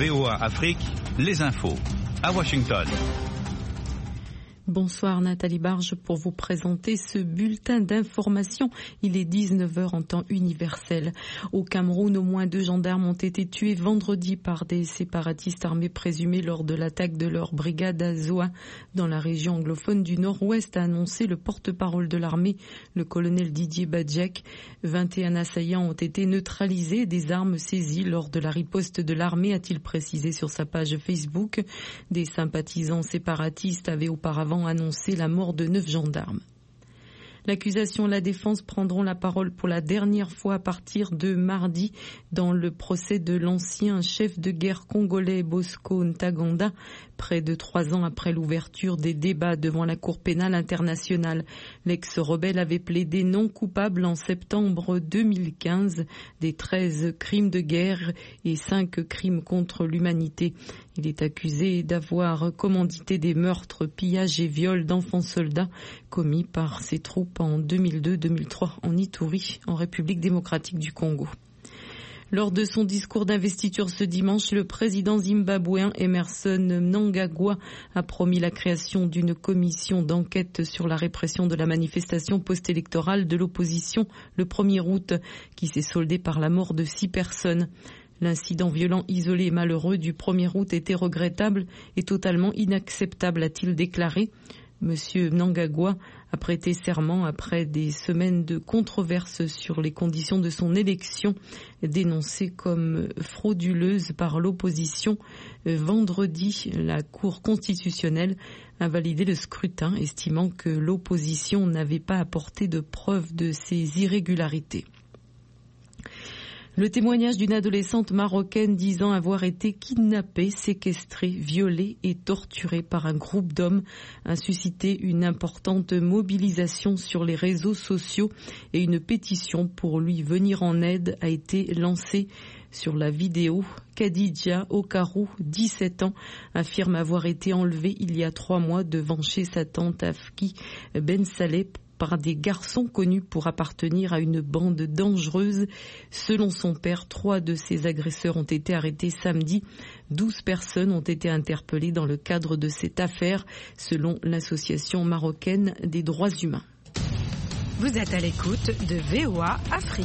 VOA Afrique, les infos. À Washington. Bonsoir Nathalie Barge pour vous présenter ce bulletin d'information. Il est 19h en temps universel. Au Cameroun, au moins 2 gendarmes ont été tués vendredi par des séparatistes armés présumés lors de l'attaque de leur brigade à Zoa, dans la région anglophone du Nord-Ouest, a annoncé le porte-parole de l'armée, le colonel Didier Badjek. 21 assaillants ont été neutralisés, des armes saisies lors de la riposte de l'armée, a-t-il précisé sur sa page Facebook. Des sympathisants séparatistes avaient auparavant annoncé la mort de 9 gendarmes. L'accusation et la défense prendront la parole pour la dernière fois à partir de mardi dans le procès de l'ancien chef de guerre congolais Bosco Ntaganda, près de 3 ans après l'ouverture des débats devant la Cour pénale internationale. L'ex-rebelle avait plaidé non coupable en septembre 2015 des 13 crimes de guerre et 5 crimes contre l'humanité. Il est accusé d'avoir commandité des meurtres, pillages et viols d'enfants soldats commis par ses troupes en 2002-2003 en Ituri, en République démocratique du Congo. Lors de son discours d'investiture ce dimanche, le président zimbabwéen Emmerson Mnangagwa a promis la création d'une commission d'enquête sur la répression de la manifestation post-électorale de l'opposition le 1er août, qui s'est soldée par la mort de 6 personnes. L'incident violent, isolé et malheureux du 1er août était regrettable et totalement inacceptable, a-t-il déclaré. Monsieur Mnangagwa a prêté serment après des semaines de controverses sur les conditions de son élection, dénoncée comme frauduleuse par l'opposition. Vendredi, la Cour constitutionnelle a validé le scrutin, estimant que l'opposition n'avait pas apporté de preuves de ces irrégularités. Le témoignage d'une adolescente marocaine disant avoir été kidnappée, séquestrée, violée et torturée par un groupe d'hommes a suscité une importante mobilisation sur les réseaux sociaux et une pétition pour lui venir en aide a été lancée. Sur la vidéo, Khadija Okarou, 17 ans, affirme avoir été enlevée il y a 3 mois devant chez sa tante Afki Ben Saleh par des garçons connus pour appartenir à une bande dangereuse. Selon son père, 3 de ses agresseurs ont été arrêtés samedi. 12 personnes ont été interpellées dans le cadre de cette affaire, selon l'Association marocaine des droits humains. Vous êtes à l'écoute de VOA Afrique.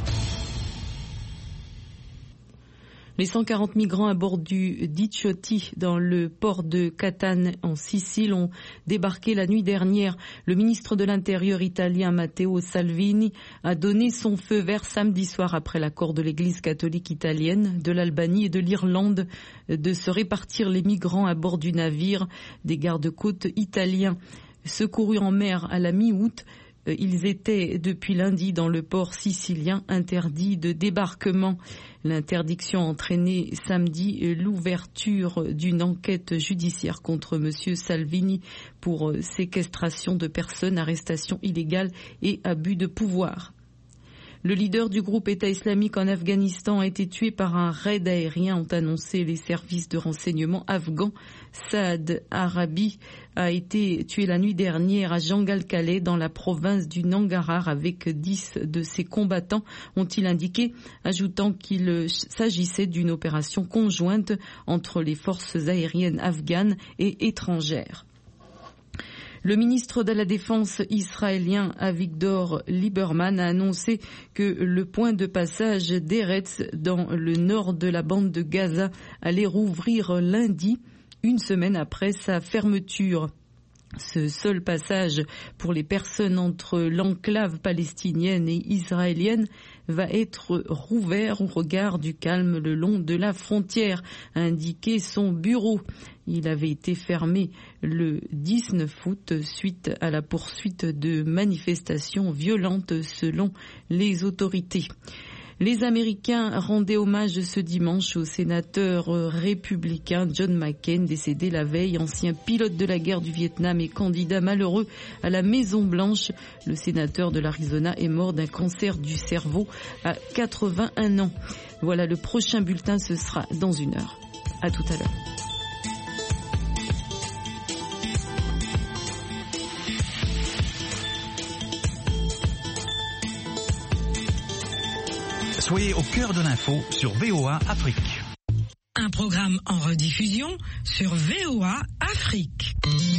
Les 140 migrants à bord du Diciotti dans le port de Catane en Sicile ont débarqué la nuit dernière. Le ministre de l'Intérieur italien Matteo Salvini a donné son feu vert samedi soir après l'accord de l'Église catholique italienne, de l'Albanie et de l'Irlande de se répartir les migrants à bord du navire. Des gardes-côtes italiens secourus en mer à la mi-août. Ils étaient depuis lundi dans le port sicilien interdits de débarquement. L'interdiction a entraîné samedi l'ouverture d'une enquête judiciaire contre M. Salvini pour séquestration de personnes, arrestation illégale et abus de pouvoir. Le leader du groupe État islamique en Afghanistan a été tué par un raid aérien, ont annoncé les services de renseignement afghans. Saad Arabi a été tué la nuit dernière à Jangal-Kaleh dans la province du Nangarhar avec 10 de ses combattants, ont-ils indiqué, ajoutant qu'il s'agissait d'une opération conjointe entre les forces aériennes afghanes et étrangères. Le ministre de la Défense israélien Avigdor Lieberman a annoncé que le point de passage d'Eretz dans le nord de la bande de Gaza allait rouvrir lundi, une semaine après sa fermeture. Ce seul passage pour les personnes entre l'enclave palestinienne et israélienne va être rouvert au regard du calme le long de la frontière, a indiqué son bureau. Il avait été fermé le 19 août suite à la poursuite de manifestations violentes selon les autorités. Les Américains rendaient hommage ce dimanche au sénateur républicain John McCain, décédé la veille, ancien pilote de la guerre du Vietnam et candidat malheureux à la Maison-Blanche. Le sénateur de l'Arizona est mort d'un cancer du cerveau à 81 ans. Voilà, le prochain bulletin, ce sera dans 1 heure. À tout à l'heure. Soyez au cœur de l'info sur VOA Afrique. Un programme en rediffusion sur VOA Afrique.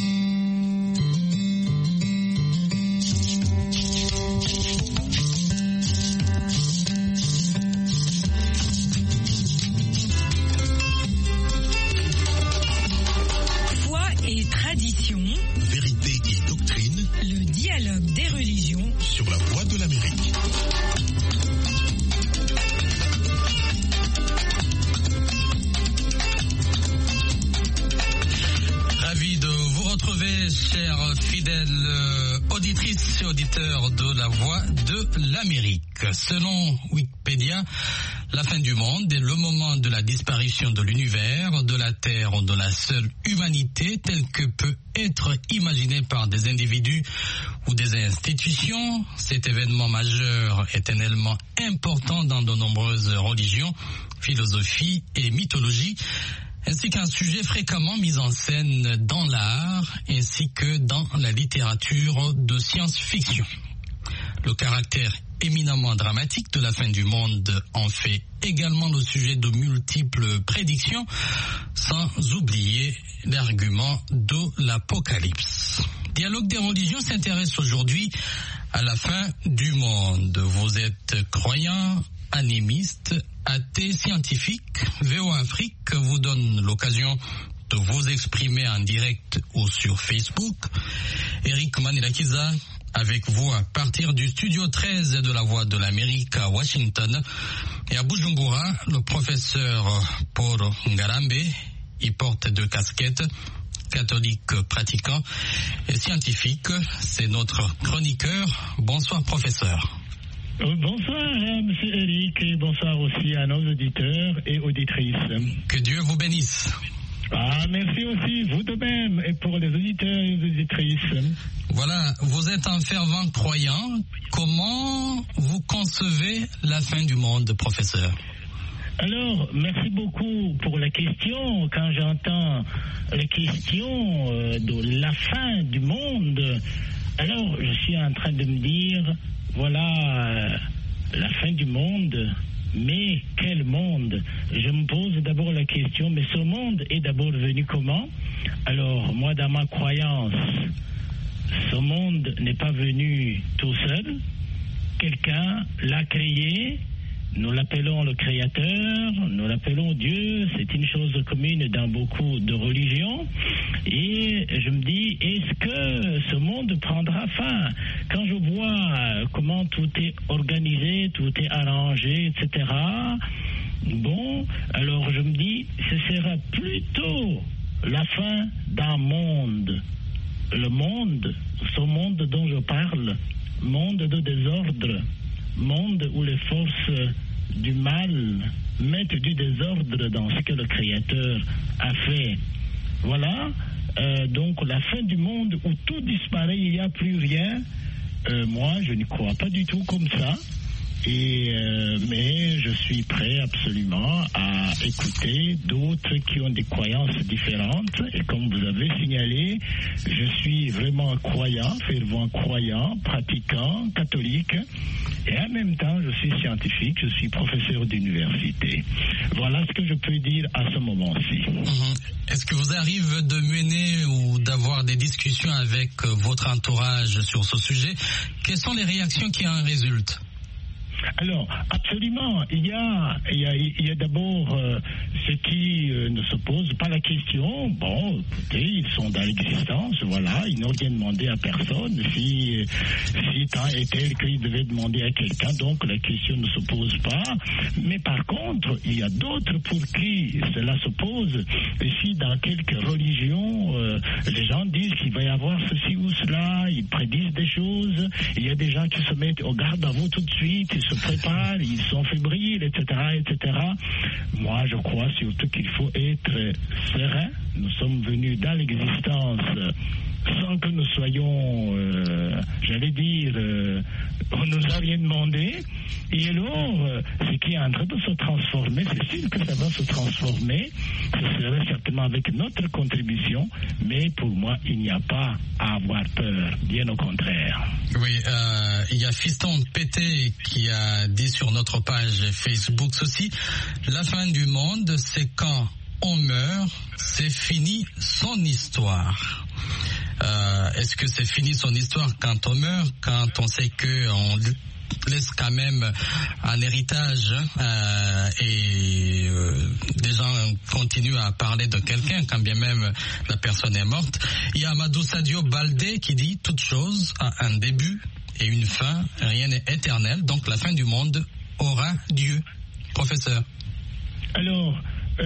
Foi et tradition, vérité et doctrine, le dialogue des religions sur la Voix de l'Amérique. Ravi de vous retrouver, chers fidèles auditrices et auditeurs de la Voix de l'Amérique. Selon Wikipédia, la fin du monde est le moment de la disparition de l'univers, de la Terre ou de la seule humanité telle que peut être imaginée par des individus ou des institutions. Cet événement majeur est un élément important dans de nombreuses religions, philosophies et mythologies, ainsi qu'un sujet fréquemment mis en scène dans l'art ainsi que dans la littérature de science-fiction. Le caractère éminemment dramatique de la fin du monde en fait également le sujet de multiples prédictions, sans oublier l'argument de l'Apocalypse. Dialogue des religions s'intéresse aujourd'hui à la fin du monde. Vous êtes croyants, animistes, athées, scientifiques. VOA Afrique vous donne l'occasion de vous exprimer en direct ou sur Facebook. Eric Manilakiza avec vous à partir du studio 13 de la Voix de l'Amérique à Washington. Et à Bujumbura, le professeur Paul Ngarambe, il porte deux casquettes, catholique pratiquant et scientifique. C'est notre chroniqueur. Bonsoir professeur. Bonsoir monsieur Eric et bonsoir aussi à nos auditeurs et auditrices. Que Dieu vous bénisse. Ah, merci aussi, vous de même, et pour les auditeurs et les auditrices. Voilà, vous êtes un fervent croyant. Comment vous concevez la fin du monde, professeur? Alors, merci beaucoup pour la question. Quand j'entends la question de la fin du monde, alors je suis en train de me dire, voilà, la fin du monde. Mais quel monde? Je me pose d'abord la question, mais ce monde est d'abord venu comment? Alors, moi, dans ma croyance, ce monde n'est pas venu tout seul. Quelqu'un l'a créé. Nous l'appelons le Créateur, nous l'appelons Dieu, c'est une chose commune dans beaucoup de religions. Et je me dis, est-ce que ce monde prendra fin? Quand je vois comment tout est organisé, tout est arrangé, etc., bon, alors je me dis, ce sera plutôt la fin d'un monde. Le monde, ce monde dont je parle, monde de désordre, monde où les forces du mal mettent du désordre dans ce que le Créateur a fait. Voilà, donc la fin du monde où tout disparaît, il n'y a plus rien. Moi, je ne crois pas du tout comme ça. Mais je suis prêt absolument à écouter d'autres qui ont des croyances différentes. Et comme vous avez signalé, je suis vraiment croyant, fervent croyant, pratiquant, catholique. Et en même temps, je suis scientifique, je suis professeur d'université. Voilà ce que je peux dire à ce moment-ci. Est-ce que vous arrivez de mener ou d'avoir des discussions avec votre entourage sur ce sujet? Quelles sont les réactions qui en résultent? Alors, absolument, il y a d'abord ceux qui ne se posent pas la question. Bon, écoutez, ils sont dans l'existence, voilà, ils n'ont rien demandé à personne. Si tant et tel qu'ils devaient demander à quelqu'un, donc la question ne se pose pas. Mais par contre, il y a d'autres pour qui cela se pose. Et si dans quelques religions, les gens disent qu'il va y avoir ceci ou cela, ils prédisent des choses, il y a des gens qui se mettent au garde à vous tout de suite, ils se préparent, ils sont fébriles, etc., etc. Moi, je crois surtout qu'il faut être serein. Nous sommes venus dans l'existence sans que nous soyons, j'allais dire, on nous a rien demandé. Et alors, ce qui est en train de se transformer, c'est sûr que ça va se transformer. Ce serait certainement avec notre contribution, mais pour moi, il n'y a pas à avoir peur, bien au contraire. Oui, il y a Fiston Pété qui a dit sur notre page Facebook ceci: la fin du monde, c'est quand on meurt, c'est fini son histoire. Est-ce que c'est fini son histoire quand on meurt, quand on sait qu'on laisse quand même un héritage et des gens continuent à parler de quelqu'un quand bien même la personne est morte. Il y a Amadou Sadio Baldé qui dit toute chose a un début et une fin, rien n'est éternel, donc la fin du monde aura Dieu. Professeur. Alors,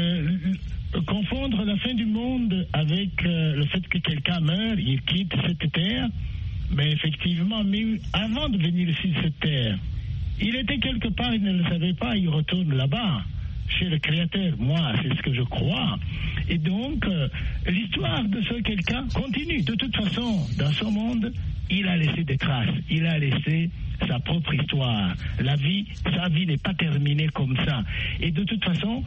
confondre la fin du monde avec le fait que quelqu'un meurt, il quitte cette terre, mais effectivement, mais avant de venir ici sur cette terre, il était quelque part, il ne le savait pas, il retourne là-bas, chez le Créateur. Moi, c'est ce que je crois. Et donc, l'histoire de ce quelqu'un continue. De toute façon, dans ce monde, il a laissé des traces, il a laissé sa propre histoire. Sa vie n'est pas terminée comme ça. Et de toute façon,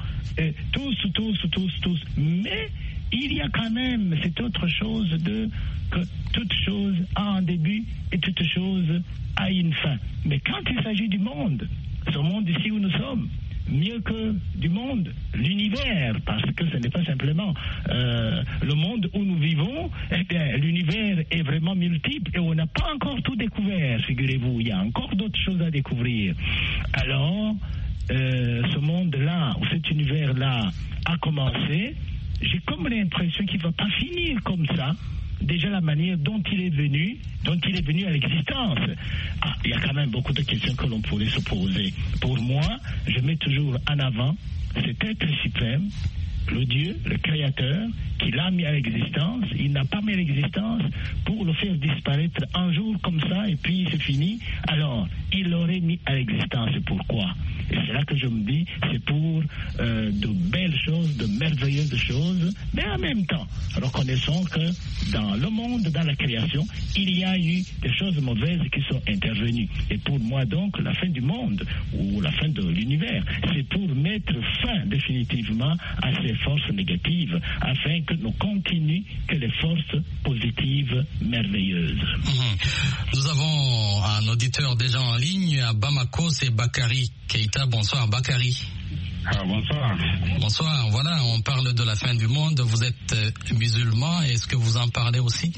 tous. Mais il y a quand même cette autre chose que toute chose a un début et toute chose a une fin. Mais quand il s'agit du monde, ce monde ici où nous sommes, mieux que du monde, l'univers, parce que ce n'est pas simplement le monde où nous vivons, eh bien, l'univers est vraiment multiple et on n'a pas encore tout découvert, figurez-vous, il y a encore d'autres choses à découvrir. Alors, ce monde-là, ou cet univers-là a commencé, j'ai comme l'impression qu'il ne va pas finir comme ça. Déjà la manière dont il est venu à l'existence. Il y a quand même beaucoup de questions que l'on pourrait se poser. Pour moi, je mets toujours en avant cet être suprême, le Dieu, le Créateur, qui l'a mis à l'existence. Il n'a pas mis à l'existence pour le faire disparaître un jour comme ça et puis c'est fini. Alors, il l'aurait mis à l'existence. Pourquoi? Et c'est là que je me dis, c'est pour de belles choses, de merveilleuses choses, mais en même temps, reconnaissons que dans le monde, dans la création, il y a eu des choses mauvaises qui sont intervenues. Et pour moi donc, la fin du monde, ou la fin de l'univers, c'est pour mettre fin définitivement à ces forces négatives, afin que nous continuions que les forces positives merveilleuses. Nous avons un auditeur déjà en ligne à Bamako, c'est Bakary Keita. Bonsoir Bakary. Bonsoir. Bonsoir, voilà, on parle de la fin du monde. Vous êtes musulman, est-ce que vous en parlez aussi?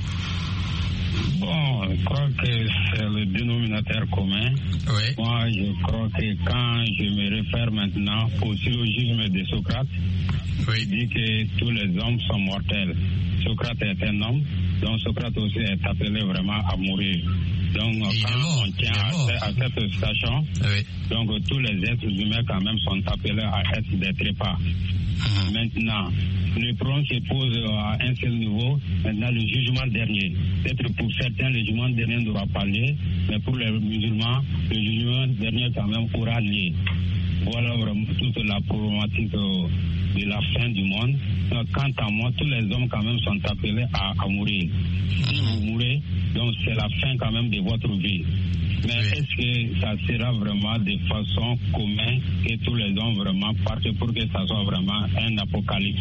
Bon, je crois que c'est le dénominateur commun. Oui. Moi, je crois que quand je me réfère maintenant au syllogisme de Socrate, il dit que tous les hommes sont mortels. Socrate est un homme, donc Socrate aussi est appelé vraiment à mourir. Donc, quand on tient à cette station, donc tous les êtres humains quand même sont appelés à être des trépas. Maintenant, le problème se pose à un seul niveau, maintenant le jugement dernier. Peut-être pour certains, le jugement dernier n'aura pas lieu, mais pour les musulmans, le jugement dernier quand même aura lieu. Voilà vraiment toute la problématique de la fin du monde. Quant à moi, tous les hommes quand même sont appelés à mourir. Si vous mourrez, donc c'est la fin quand même de votre vie. Mais est-ce que ça sera vraiment de façon commune que tous les hommes vraiment partent pour que ça soit vraiment un apocalypse?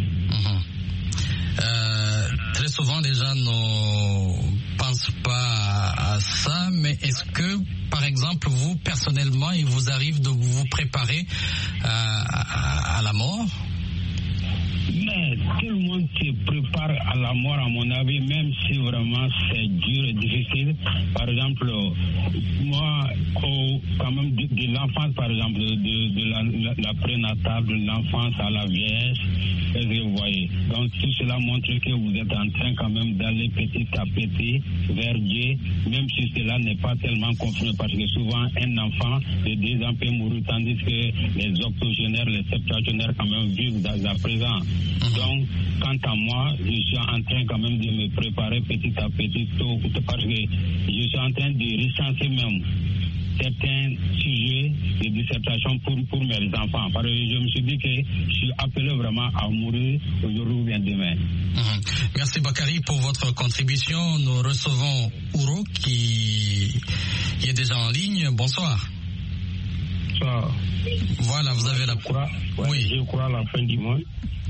Très souvent, les gens ne pensent pas à ça, mais est-ce que, par exemple, vous, personnellement, il vous arrive de vous préparer à la mort? Mais tout le monde se prépare à la mort, à mon avis, même si vraiment c'est dur et difficile. Par exemple, moi, quand même de l'enfance, par exemple, de la prénatale, de l'enfance à la vieillesse, est-ce que vous voyez? Donc tout cela montre que vous êtes en train quand même d'aller petit à petit vers Dieu, même si cela n'est pas tellement confirmé, parce que souvent un enfant de 2 ans peut mourir, tandis que les octogénaires, les septuagénaires quand même vivent à présent. Donc, quant à moi, je suis en train quand même de me préparer petit à petit, parce que je suis en train de recenser même certains sujets de dissertation pour mes enfants. Parce que je me suis dit que je suis appelé vraiment à mourir aujourd'hui ou bien demain. Merci Bakary pour votre contribution. Nous recevons Ouro qui est déjà en ligne. Bonsoir. Bonsoir. Voilà, vous avez la... Je crois à la fin du monde.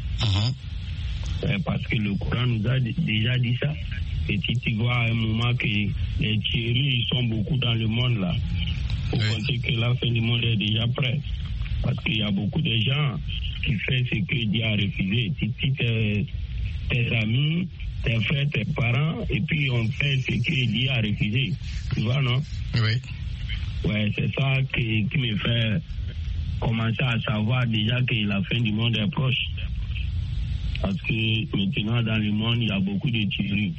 Parce que le Coran nous a déjà dit ça. Et tu vois à un moment que les tueries sont beaucoup dans le monde là. Pour compter que la fin du monde est déjà prête. Parce qu'il y a beaucoup de gens qui fait ce que Dieu a refusé. Si tes amis, tes frères, tes parents, et puis on fait ce que Dieu a refusé. Tu vois, non? Oui. Ouais, c'est ça qui me fait commencer à savoir déjà que la fin du monde est proche. Parce que maintenant, dans le monde, il y a beaucoup de tueries.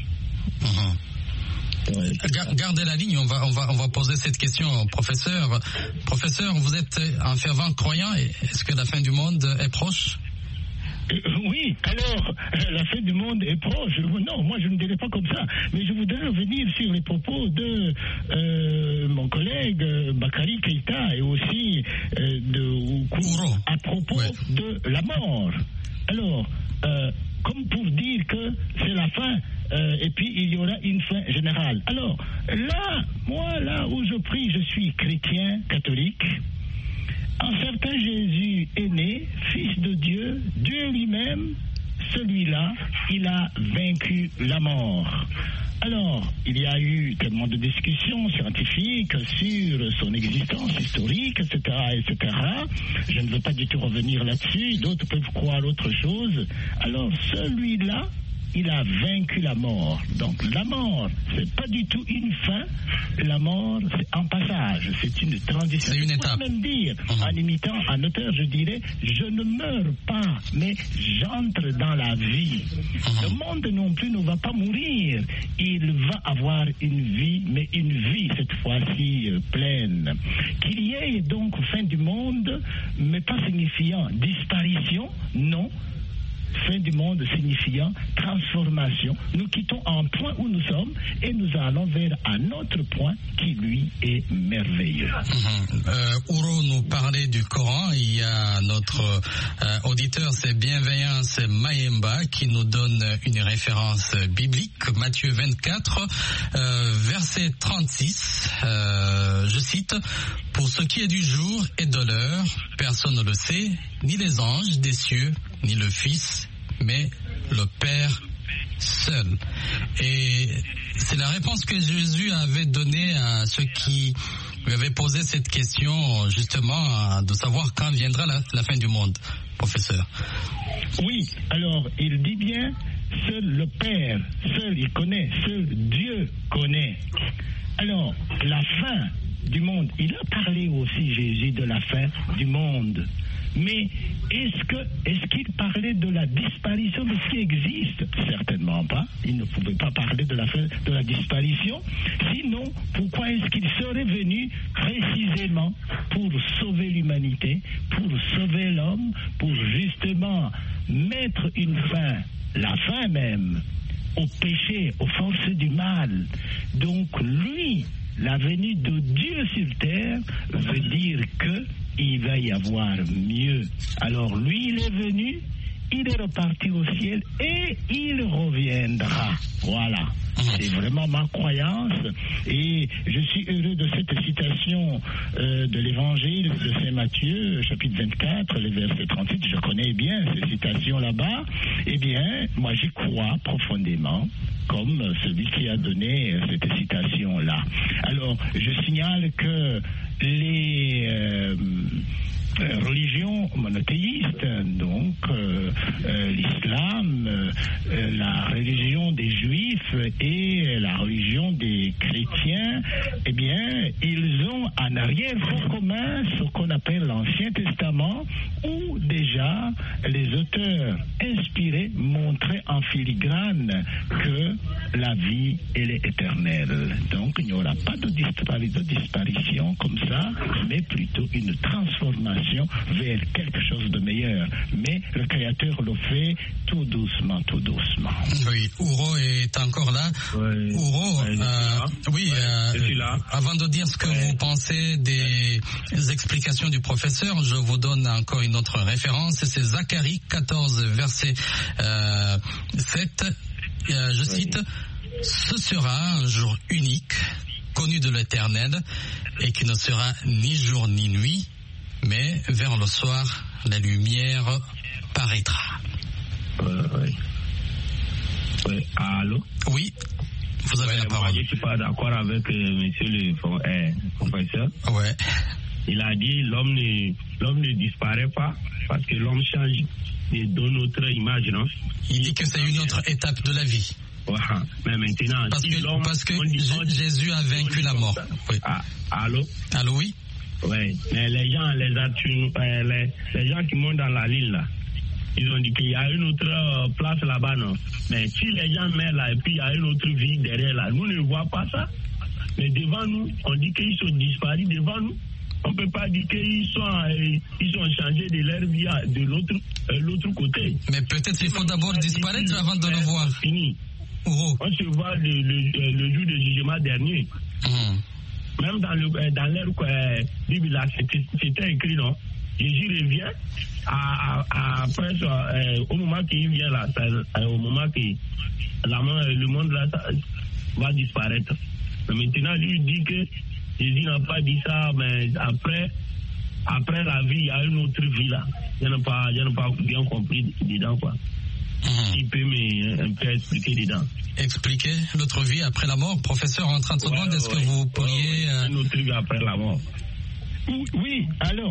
Ouais. Gardez la ligne, on va poser cette question au professeur. Professeur, vous êtes un fervent croyant, est-ce que la fin du monde est proche? Oui, alors, la fin du monde est proche. Non, moi je ne dirais pas comme ça. Mais je voudrais revenir sur les propos de mon collègue Bakary Keïta et aussi de Ouro à propos de la mort. Alors, comme pour dire que c'est la fin, et puis il y aura une fin générale. Alors, là, moi, là où je prie, je suis chrétien, catholique. Un certain Jésus est né, fils de Dieu, Dieu lui-même, celui-là, il a vaincu la mort. Alors, il y a eu tellement de discussions scientifiques sur son existence historique, etc., etc. Je ne veux pas du tout revenir là-dessus, d'autres peuvent croire autre chose. Alors, celui-là, il a vaincu la mort. Donc la mort, c'est pas du tout une fin. La mort, c'est un passage, c'est une transition. C'est une étape. Je peux même dire, en imitant un auteur, je dirais, je ne meurs pas, mais j'entre dans la vie. Le monde non plus ne va pas mourir. Il va avoir une vie, mais une vie cette fois-ci pleine. Qu'il y ait donc fin du monde, mais pas signifiant disparition, non. Fin du monde signifiant transformation. Nous quittons un point où nous sommes et nous allons vers un autre point qui lui est merveilleux. Ouro nous parlait du Coran. Il y a notre auditeur, c'est Bienveillance Mayemba, qui nous donne une référence biblique, Matthieu 24, verset 36. Je cite: pour ce qui est du jour et de l'heure, personne ne le sait, ni les anges des cieux, ni le Fils, mais le Père seul. Et c'est la réponse que Jésus avait donnée à ceux qui lui avaient posé cette question, justement, de savoir quand viendra la fin du monde, professeur. Oui, alors il dit bien, seul le Père, seul il connaît, seul Dieu connaît. Alors, la fin du monde, il a parlé aussi, Jésus, de la fin du monde. Mais est-ce qu'il parlait de la disparition de ce qui existe? Certainement pas. Il ne pouvait pas parler de la fin de la disparition. Sinon, pourquoi est-ce qu'il serait venu précisément pour sauver l'humanité, pour sauver l'homme, pour justement mettre une fin, la fin même, au péché, aux forces du mal? Donc lui, la venue de Dieu sur terre veut dire que il va y avoir mieux. Alors lui, il est venu, il est reparti au ciel et il reviendra. Voilà. C'est vraiment ma croyance et je suis heureux de cette citation de l'évangile de Saint Matthieu, chapitre 24, le verset 38. Je connais bien ces citations là-bas. Eh bien, moi j'y crois profondément, comme celui qui a donné cette citation-là. Alors, je signale que les religions monothéistes, donc l'islam, la religion des juifs et la religion des chrétiens, eh bien, ils ont en arrière-fond commun ce qu'on appelle l'Ancien Testament, où déjà les auteurs inspirés montraient en filigrane que la vie, elle est éternelle. Donc, il n'y aura pas de disparition comme ça, mais plutôt une transformation vers quelque chose de meilleur. Mais le Créateur le fait tout doucement, tout doucement. Oui, Ouro est encore là. Oui. Ouro, je suis là. Avant de dire ce que vous pensez des explications du professeur, je vous donne encore une autre référence. C'est Zacharie 14, verset 7. Je cite: ce sera un jour unique, connu de l'Éternel, et qui ne sera ni jour ni nuit, mais vers le soir, la lumière paraîtra. Oui. Allô? Oui, vous avez la parole. Moi, je ne suis pas d'accord avec monsieur le professeur. Ouais. Il a dit l'homme l'homme ne disparaît pas parce que l'homme change de notre image, non? Il dit que c'est une autre étape de la vie. Voilà. Mais maintenant, parce que Jésus a vaincu la mort. Oui. Allô, oui. Oui, mais les gens qui montent dans la ligne là, ils ont dit qu'il y a une autre place là-bas, non? Mais si les gens meurent là et puis il y a une autre vie derrière là, nous ne voyons pas ça. Mais devant nous, on dit qu'ils sont disparus devant nous. On ne peut pas dire qu'ils ont changé de leur vie de l'autre côté. Mais peut-être qu'il faut d'abord disparaître avant de le voir. Fini. On se voit le jour du jugement dernier. Même dans leur Bible là, c'était écrit, non? Jésus revient après au moment qu'il vient là, au moment que le monde là va disparaître. Mais maintenant, lui dit que Jésus n'a pas dit ça, mais après la vie, il y a une autre vie là. Je n'ai pas bien compris dedans, quoi. Il peut un peu expliquer dedans. Expliquer l'autre vie après la mort, professeur, en 30 secondes, est-ce que vous pourriez... Une autre vie après la mort. Oui, alors,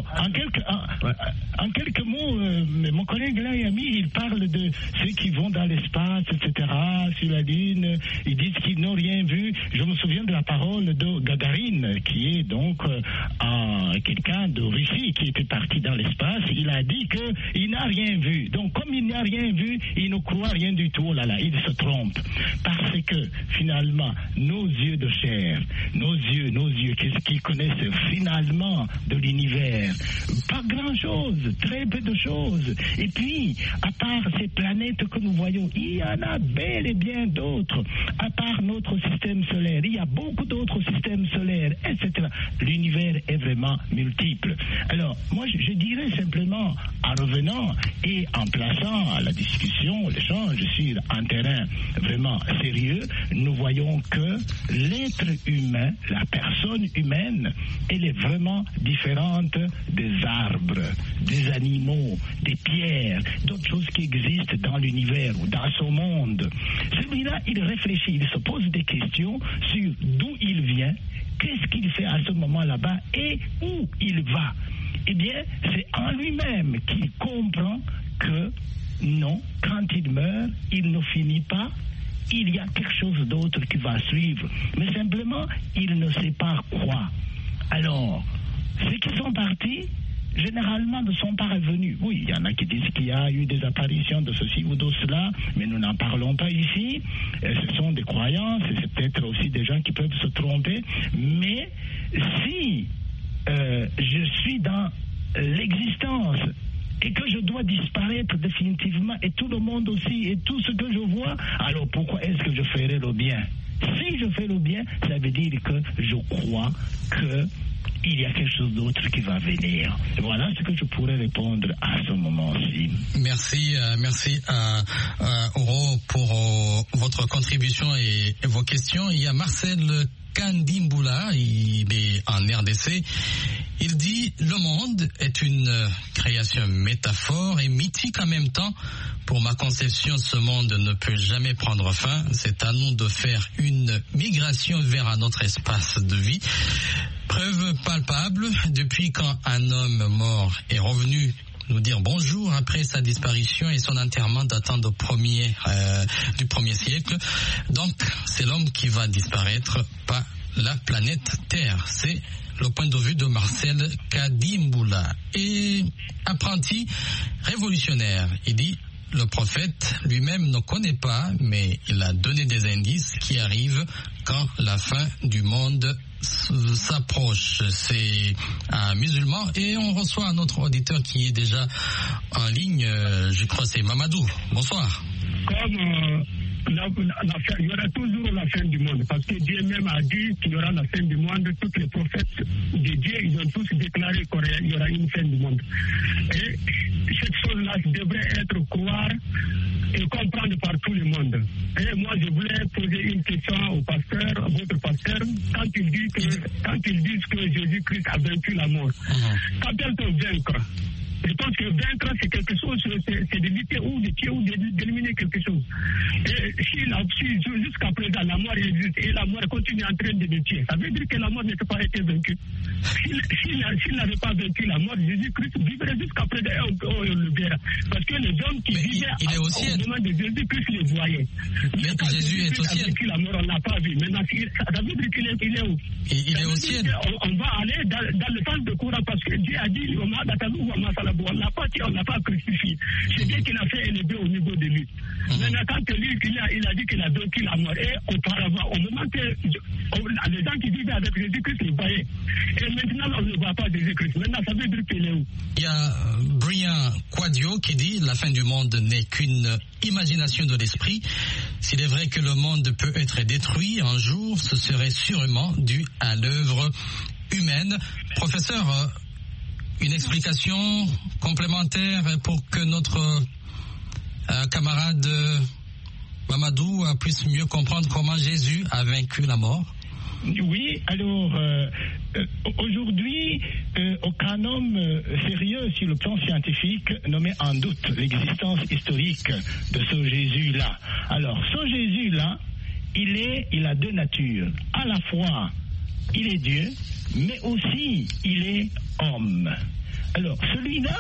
en quelques mots, mon collègue là, Yami, il parle de ceux qui vont dans l'espace, etc., sur la Lune, ils disent qu'ils n'ont rien vu. Je me souviens de la parole de Gagarine, qui est donc quelqu'un de Russie qui était parti dans l'espace. Il a dit qu'il n'a rien vu. Donc, comme il n'a rien vu, il ne croit rien du tout. Oh là là, il se trompe. Parce que, finalement, nos yeux de chair, nos yeux, qu'est-ce qu'ils connaissent finalement de l'univers? Pas grand-chose, très peu de choses. Et puis, à part ces planètes que nous voyons, il y en a bel et bien d'autres. À part notre système solaire, il y a beaucoup d'autres systèmes solaires, etc. L'univers est vraiment multiple. Alors, moi, je dirais simplement, en revenant et en plaçant la discussion, l'échange sur un terrain vraiment sérieux, nous voyons que l'être humain, la personne humaine, elle est vraiment différente des arbres, des animaux, des pierres, d'autres choses qui existent dans l'univers ou dans ce monde. Celui-là, il réfléchit, il se pose des questions sur d'où il vient, qu'est-ce qu'il fait à ce moment là-bas et où il va. Eh bien, c'est en lui-même qu'il comprend que non, quand il meurt, il ne finit pas. Il y a quelque chose d'autre qui va suivre. Mais simplement, il ne sait pas quoi. Alors, ceux qui sont partis, généralement ne sont pas revenus. Oui, il y en a qui disent qu'il y a eu des apparitions de ceci ou de cela, mais nous n'en parlons pas ici. Ce sont des croyances, et c'est peut-être aussi des gens qui peuvent se tromper. Mais si je suis dans l'existence et que je dois disparaître définitivement, et tout le monde aussi, et tout ce que je vois, alors pourquoi est-ce que je ferai le bien? Si je fais le bien, ça veut dire que je crois que il y a quelque chose d'autre qui va venir. Voilà ce que je pourrais répondre à ce moment-ci. Merci Oro pour votre contribution et vos questions. Il y a Marcel Kandimboula, il est en RDC. Il dit « Le monde est une création métaphore et mythique en même temps. Pour ma conception, ce monde ne peut jamais prendre fin. C'est à nous de faire une migration vers un autre espace de vie. Preuve palpable, depuis quand un homme mort est revenu nous dire bonjour après sa disparition et son enterrement datant du premier siècle. Donc, c'est l'homme qui va disparaître, pas la planète Terre. C'est le point de vue de Marcel Kadimboula. Et apprenti révolutionnaire, il dit le prophète lui-même ne connaît pas, mais il a donné des indices qui arrivent quand la fin du monde s'approche. C'est un musulman et on reçoit un autre auditeur qui est déjà en ligne. Je crois que c'est Mamadou. Bonsoir. Il y aura toujours la fin du monde, parce que Dieu même a dit qu'il y aura la fin du monde. Tous les prophètes de Dieu, ils ont tous déclaré qu'il y aura une fin du monde. Et cette chose-là devrait être croire et comprendre par tout le monde. Et moi, je voulais poser une question au pasteur, à votre pasteur, quand ils disent que Jésus-Christ a vaincu la mort. Quand est-ce vaincre? Je pense que vaincre, c'est quelque chose, c'est de lutter ou ou de tuer ou d'éliminer quelque chose. Et si jusqu'à présent la mort existe et la mort continue en train de le tuer, ça veut dire que la mort n'a pas été vaincue. S'il n'avait pas vaincu la mort, Jésus-Christ vivrait jusqu'à présent et on le verra. Parce que les hommes qui vivaient au moment de Jésus-Christ les voyaient. Mais Jésus est aussi vaincu la mort, on ne l'a pas vu. Maintenant, ça veut dire qu'il est où? Il est aussi on va aller dans le sens de Coran parce que Dieu a dit on l'a pas tué, on l'a pas crucifié. C'est Dieu qui l'a fait élever au niveau de lui. Maintenant, quand lui, il a dit qu'il a vaincu la mort, et auparavant, au moment que les gens qui vivaient avec Jésus-Christ le voyaient, et maintenant on ne voit pas Jésus-Christ. Maintenant, ça veut dire qu'il est où? Il y a Brian Quadio qui dit la fin du monde n'est qu'une imagination de l'esprit. S'il est vrai que le monde peut être détruit un jour, ce serait sûrement dû à l'œuvre humaine. Professeur, une explication complémentaire pour que notre camarade Mamadou puisse mieux comprendre comment Jésus a vaincu la mort? Oui, alors aujourd'hui, aucun homme sérieux sur le plan scientifique ne met en doute l'existence historique de ce Jésus-là. Alors, ce Jésus-là, il a deux natures. À la fois, il est Dieu, mais aussi il est homme. Alors, celui-là,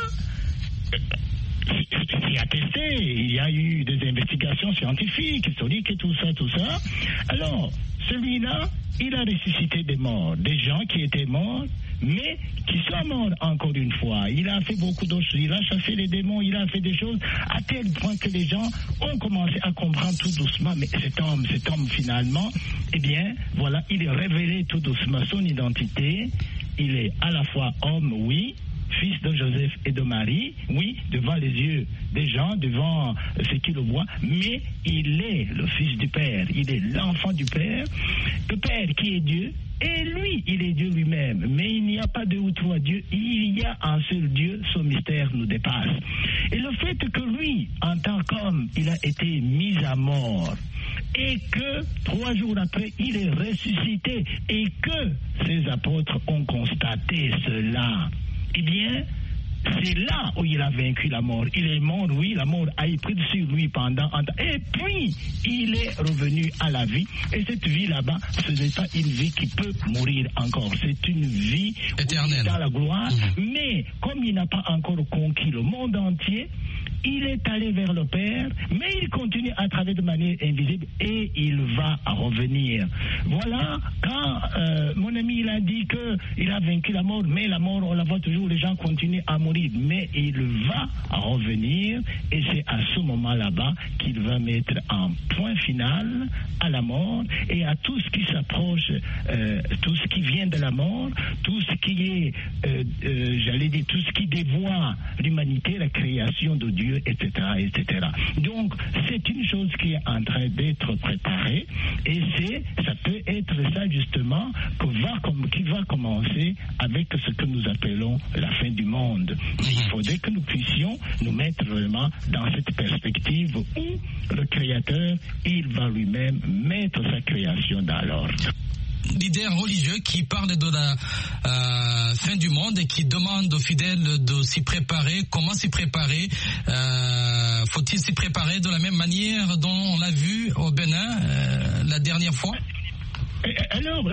c'est attesté, il y a eu des investigations scientifiques, historiques et tout ça. Alors, celui-là, il a ressuscité des morts, des gens qui étaient morts, mais qui sont morts encore une fois. Il a fait beaucoup d'autres choses, il a chassé les démons, il a fait des choses à tel point que les gens ont commencé à comprendre tout doucement, mais cet homme finalement, eh bien, voilà, il est révélé tout doucement son identité. Il est à la fois homme, oui, fils de Joseph et de Marie, oui, devant les yeux des gens, devant ceux qui le voient, mais il est le fils du Père, il est l'enfant du Père, le Père qui est Dieu, et lui, il est Dieu lui-même. Mais il n'y a pas deux ou trois dieux, il y a un seul Dieu, son mystère nous dépasse. Et le fait que lui, en tant qu'homme, il a été mis à mort, et que 3 jours après, il est ressuscité, et que ses apôtres ont constaté cela, eh bien, c'est là où il a vaincu la mort. Il est mort, oui, la mort a pris sur lui pendant un temps. Et puis, il est revenu à la vie. Et cette vie là-bas, ce n'est pas une vie qui peut mourir encore. C'est une vie éternelle dans la gloire. Mais, comme il n'a pas encore conquis le monde entier, il est allé vers le Père, mais il continue à travailler de manière invisible et il va revenir. Voilà, quand mon ami il a dit qu'il a vaincu la mort, mais la mort, on la voit toujours, les gens continuent à mourir, mais il va revenir et c'est à ce moment là-bas qu'il va mettre un point final à la mort et à tout ce qui s'approche, tout ce qui vient de la mort, tout ce qui est, j'allais dire, tout ce qui dévoie l'humanité, la création de Dieu, etc., etc. Donc, c'est une chose qui est en train d'être préparée et ça peut être ça justement qui va commencer avec ce que nous appelons la fin du monde. Il faudrait que nous puissions nous mettre vraiment dans cette perspective où le Créateur, il va lui-même mettre sa création dans l'ordre. Leader religieux qui parle de la fin du monde et qui demande aux fidèles de s'y préparer. Comment s'y préparer? Faut-il s'y préparer de la même manière dont on l'a vu au Bénin la dernière fois? Alors,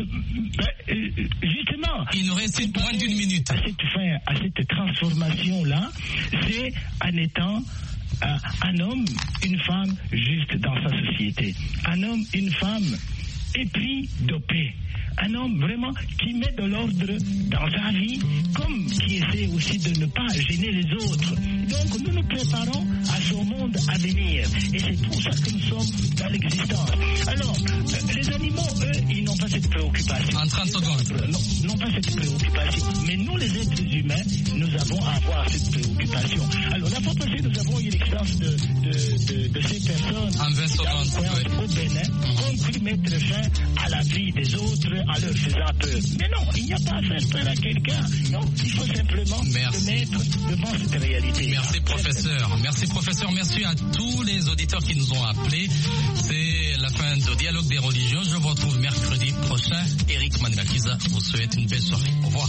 justement, il nous reste moins d'une minute. À cette transformation-là, c'est en étant un homme, une femme juste dans sa société. Un homme, une femme, et puis dopé. Un homme vraiment qui met de l'ordre dans sa vie, comme qui essaie aussi de ne pas gêner les autres. Donc nous nous préparons à ce monde à venir. Et c'est pour ça que nous sommes dans l'existence. Alors, les animaux, eux, ils n'ont pas cette préoccupation. En 30 secondes. N'ont pas cette préoccupation. Mais nous, les êtres humains, nous avons à avoir cette préoccupation. Alors, la fois passée, nous avons eu l'expérience de ces personnes en 20 secondes, au Bénin, ont pu mettre fin à la vie des autres, à leur faisant peur. Mais non, il n'y a pas à faire peur à quelqu'un. Non, il faut simplement se mettre devant cette réalité. Merci professeur. Merci professeur. Merci à tous les auditeurs qui nous ont appelés. C'est la fin du Dialogue des religions. Je vous retrouve mercredi prochain. Eric Manelakiza vous souhaite une belle soirée. Au revoir.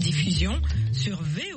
rediffusion sur VOA.